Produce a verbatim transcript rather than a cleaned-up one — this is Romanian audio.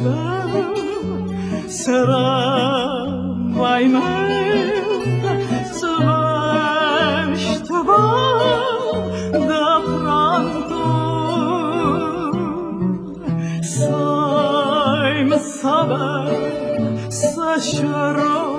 teu será mai meu, se vens te vou de pronto. Sem saber se chorou